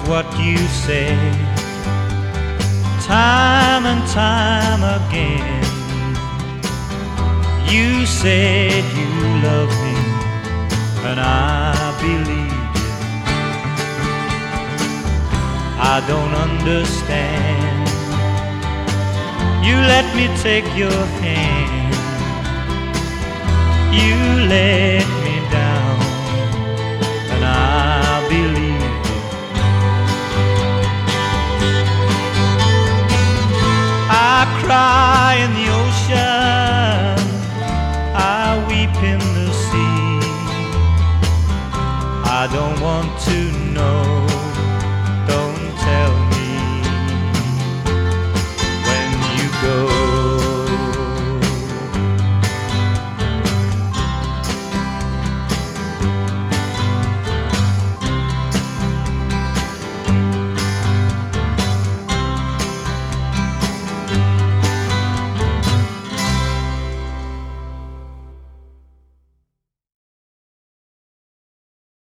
what you said, time and time again. You said you loved me, and I believed it. I don't understand. You let me take your hand. You let me down, and I believed it. I cry in